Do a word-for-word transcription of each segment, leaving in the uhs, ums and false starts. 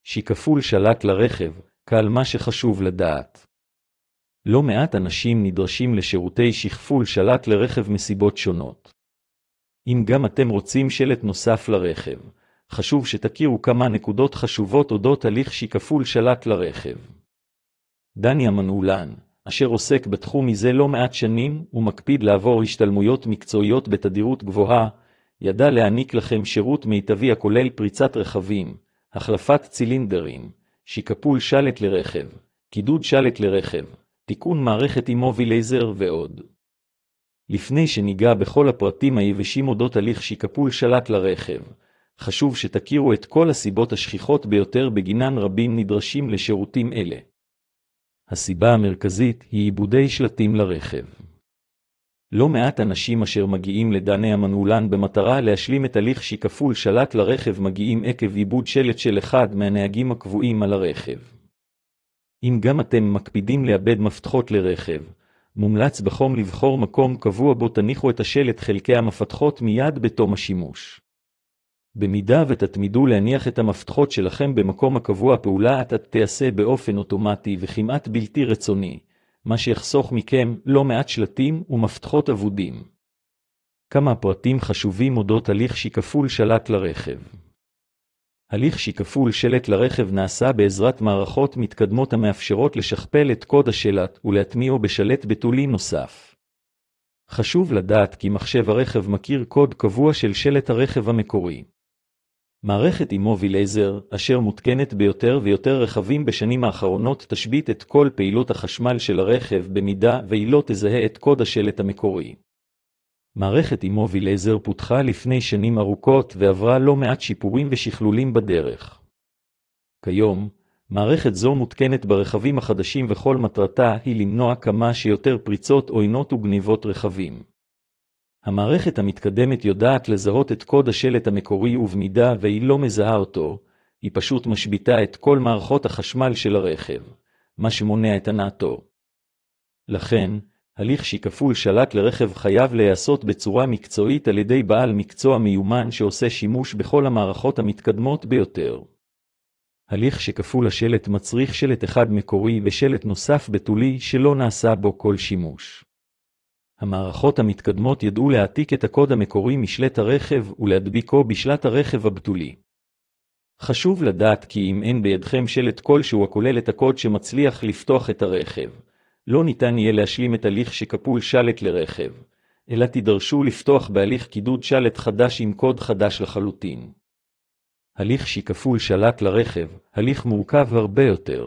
שכפול שלט לרכב, קל מה שחשוב לדעת. לא מעט אנשים נדרשים לשירותי שכפול שלט לרכב מסיבות שונות. אם גם אתם רוצים שלט נוסף לרכב, חשוב שתכירו כמה נקודות חשובות אודות הליך שכפול שלט לרכב. דני המנעולן, אשר עוסק בתחום מזה לא מעט שנים ומקפיד לעבור השתלמויות מקצועיות בתדירות גבוהה, ידע להעניק לכם שירות מיטבי הכולל פריצת רכבים, החלפת צילינדרים, שכפול שלט לרכב, קידוד שלט לרכב, תיקון מערכת אימובילייזר ועוד. לפני שניגע בכל הפרטים היבשים אודות הליך שכפול שלט לרכב, חשוב שתכירו את כל הסיבות השכיחות ביותר בגינן רבים נדרשים לשירותים אלה. הסיבה המרכזית היא עיבודי שלטים לרכב. לא מעט אנשים אשר מגיעים לדני המנעולן במטרה להשלים את הליך שכפול שלט לרכב מגיעים עקב עיבוד שלט של אחד מהנהגים הקבועים על הרכב. אם גם אתם מקפידים לאבד מפתחות לרכב, מומלץ בחום לבחור מקום קבוע בו תניחו את השלט חלקי המפתחות מיד בתום השימוש. במידה ותתמידו להניח את המפתחות שלכם במקום הקבוע, הפעולה תעשה באופן אוטומטי וכמעט בלתי רצוני, מה שיחסוך מכם לא מעט שלטים ומפתחות אבודים. כמה פרטים חשובים אודות הליך שכפול שלט לרכב. הליך שכפול שלט לרכב נעשה בעזרת מערכות מתקדמות המאפשרות לשכפל את קוד השלט ולהטמיעו בשלט בתולי נוסף. חשוב לדעת כי מחשב הרכב מכיר קוד קבוע של שלט הרכב המקורי. מערכת אימובילייזר, אשר מותקנת ביותר ויותר רכבים בשנים האחרונות, תשבית את כל פעילות החשמל של הרכב במידה והיא לא תזהה את קוד השלט המקורי. מערכת אימובילייזר פותחה לפני שנים ארוכות ועברה לא מעט שיפורים ושכלולים בדרך. כיום, מערכת זו מותקנת ברכבים החדשים וכל מטרתה היא למנוע כמה שיותר פריצות או עינות וגניבות רכבים. המערכת המתקדמת יודעת לזהות את קוד השלט המקורי ובמידה והיא לא מזהה אותו, היא פשוט משביתה את כל מערכות החשמל של הרכב, מה שמונע את הנעתו. לכן, הליך שכפול שלט לרכב חייב להיעשות בצורה מקצועית על ידי בעל מקצוע מיומן שעושה שימוש בכל המערכות המתקדמות ביותר. הליך שכפול השלט מצריך שלט אחד מקורי ושלט נוסף בתולי שלא נעשה בו כל שימוש. המערכות המתקדמות ידעו להעתיק את הקוד המקורי משלט הרכב ולהדביקו בשלט הרכב הבתולי. חשוב לדעת כי אם אין בידכם שלט כלשהו הכולל את הקוד שמצליח לפתוח את הרכב, לא ניתן יהיה להשלים את הליך שכפול שלט לרכב, אלא תידרשו לפתוח בהליך קידוד שלט חדש עם קוד חדש לחלוטין. הליך שכפול שלט לרכב, הליך מורכב הרבה יותר.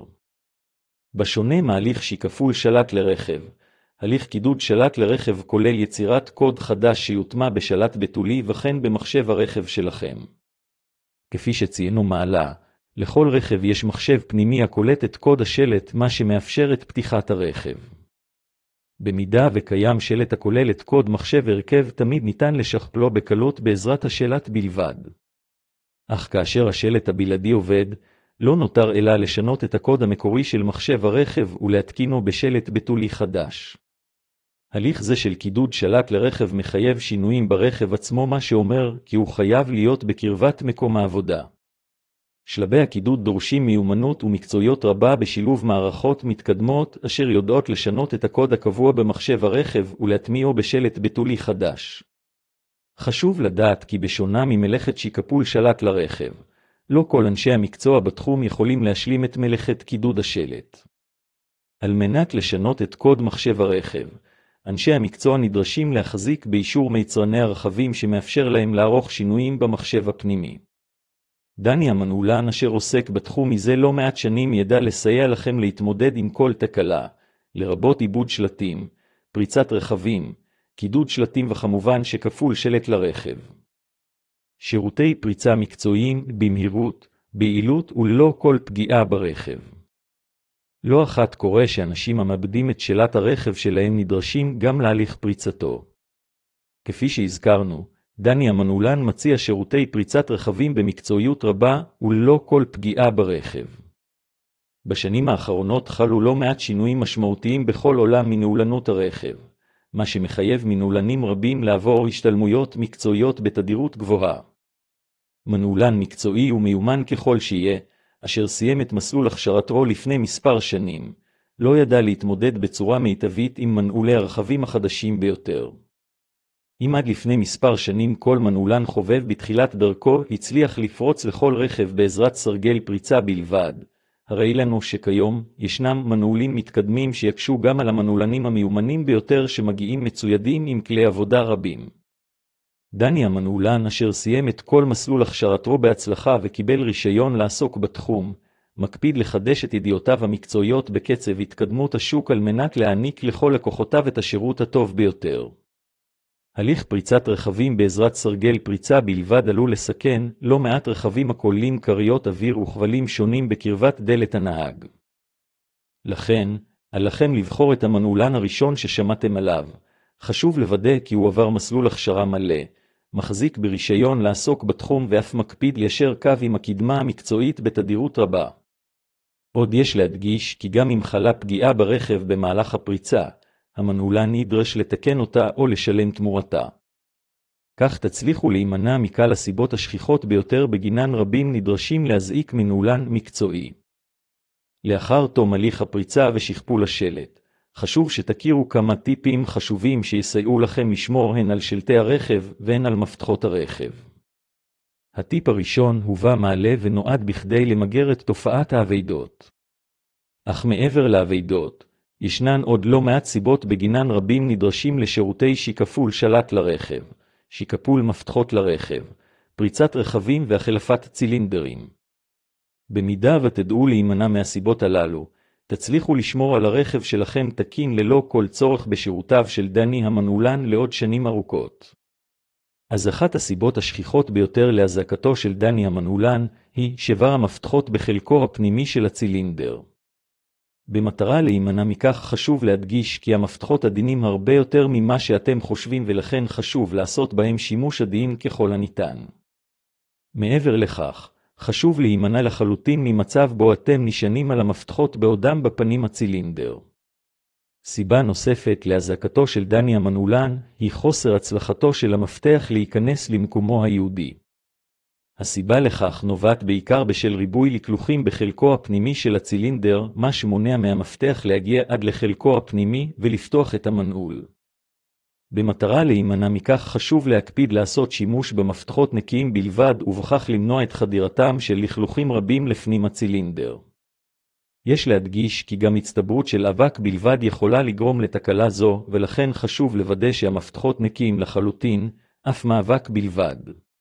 בשונה מהליך שכפול שלט לרכב, הליך קידוד שלט לרכב כולל יצירת קוד חדש שיוטמע בשלט בתולי וכן במחשב הרכב שלכם. כפי שציינו מעלה, לכל רכב יש מחשב פנימי הקולט את קוד השלט, מה שמאפשר את פתיחת הרכב. במידה וקיים שלט הכולל את קוד מחשב הרכב, תמיד ניתן לשכפלו בקלות בעזרת השלט בלבד. אך כאשר השלט הבלעדי עובד, לא נותר אלא לשנות את הקוד המקורי של מחשב הרכב ולהתקינו בשלט בתולי חדש. הליך זה של קידוד שלט לרכב מחייב שינויים ברכב עצמו, מה שאומר כי הוא חייב להיות בקרבת מקום העבודה. שלבי הקידוד דורשים מיומנות ומקצועיות רבה בשילוב מערכות מתקדמות אשר יודעות לשנות את הקוד הקבוע במחשב הרכב ולהטמיעו בשלט בתולי חדש. חשוב לדעת כי בשונה ממלאכת שכפול שלט לרכב, לא כל אנשי המקצוע בתחום יכולים להשלים את מלאכת קידוד השלט. על מנת לשנות את קוד מחשב הרכב, אנשי המקצוע נדרשים להחזיק באישור מיצרני הרכבים שמאפשר להם לערוך שינויים במחשב הפנימי. דני המנעולן אשר עוסק בתחום מזה לא מעט שנים ידע לסייע לכם להתמודד עם כל תקלה, לרבות עיבוד שלטים, פריצת רכבים, קידוד שלטים וכמובן שכפול שלט לרכב. שירותי פריצה מקצועיים במהירות, ביעילות וללא כל פגיעה ברכב. לא אחת קורה שאנשים המאבדים את שלט הרכב שלהם נדרשים גם להליך פריצתו. כפי שהזכרנו, דני המנעולן מציע שירותי פריצת רכבים במקצועיות רבה וללא כל פגיעה ברכב. בשנים האחרונות חלו לא מעט שינויים משמעותיים בכל עולם מנעולנות הרכב, מה שמחייב מנעולנים רבים לעבור השתלמויות מקצועיות בתדירות גבוהה. מנעולן מקצועי ומיומן ככל שיהיה, אשר סיים את מסלול הכשרתו לפני מספר שנים, לא ידע להתמודד בצורה מיטבית עם מנעולי הרכבים החדשים ביותר. אם עד לפני מספר שנים כל מנעולן חובב בתחילת דרכו הצליח לפרוץ לכל רכב בעזרת סרגל פריצה בלבד, הרי לנו שכיום ישנם מנעולים מתקדמים שיקשו גם על המנעולנים המיומנים ביותר שמגיעים מצוידים עם כלי עבודה רבים. דני המנעולן אשר סיים את כל מסלול הכשרתו בהצלחה וקיבל רישיון לעסוק בתחום, מקפיד לחדש את ידיעותיו המקצועיות בקצב התקדמות השוק על מנת להעניק לכל לקוחותיו את השירות הטוב ביותר. הליך פריצת רכבים בעזרת סרגל פריצה בלבד עלול לסכן לא מעט רכבים הכוללים כריות אוויר וכבלים שונים בקרבת דלת הנהג. לכן, עליכם לבחור את המנעולן הראשון ששמעתם עליו. חשוב לוודא כי הוא עבר מסלול הכשרה מלא, מחזיק ברישיון לעסוק בתחום ואף מקפיד ליישר קו עם הקדמה המקצועית בתדירות רבה. עוד יש להדגיש כי גם אם חלה פגיעה ברכב במהלך הפריצה, המנעולן נדרש לתקן אותה או לשלם תמורתה. כך תצליחו להימנע מכלל הסיבות השכיחות ביותר בגינן רבים נדרשים להזעיק מנעולן מקצועי. לאחר תום הליך הפריצה ושכפול השלט, חשוב שתכירו כמה טיפים חשובים שיסייעו לכם לשמור הן על שלטי הרכב והן על מפתחות הרכב. הטיפ הראשון הובא מעלה ונועד בכדי למגר את תופעת האבדות. אך מעבר לאבדות, ישנן עוד לא מעט סיבות בגינן רבים נדרשים לשירותי שיקפול שלט לרכב, שיקפול מפתחות לרכב, פריצת רכבים והחלפת צילינדרים. במידה ותדעו להימנע מהסיבות הללו, תצליחו לשמור על הרכב שלכם תקין ללא כל צורך בשירותיו של דני המנעולן לעוד שנים ארוכות. אז אחת הסיבות השכיחות ביותר להזעקתו של דני המנעולן היא שבר המפתחות בחלקו הפנימי של הצילינדר. במטרה להימנע מכך חשוב להדגיש כי המפתחות עדינים הרבה יותר ממה שאתם חושבים ולכן חשוב לעשות בהם שימוש עדין ככל הניתן. מעבר לכך, חשוב להימנע לחלוטין ממצב בו אתם נשענים על המפתחות בעודם בפנים הצילינדר. סיבה נוספת להזעקתו של דני המנעולן היא חוסר הצלחתו של המפתח להיכנס למקומו היהודי. הסיבה לכך נובעת בעיקר בשל ריבוי לקלוחים בחלקו הפנימי של הצילינדר, מה שמונע מהמפתח להגיע עד לחלקו הפנימי ולפתוח את המנעול. במטרה להימנע מכך חשוב להקפיד לעשות שימוש במפתחות נקיים בלבד ובכך למנוע את חדירתם של לכלוכים רבים לפנים הצילינדר. יש להדגיש כי גם הצטברות של אבק בלבד יכולה לגרום לתקלה זו ולכן חשוב לוודא שהמפתחות נקיים לחלוטין, אף מאבק בלבד.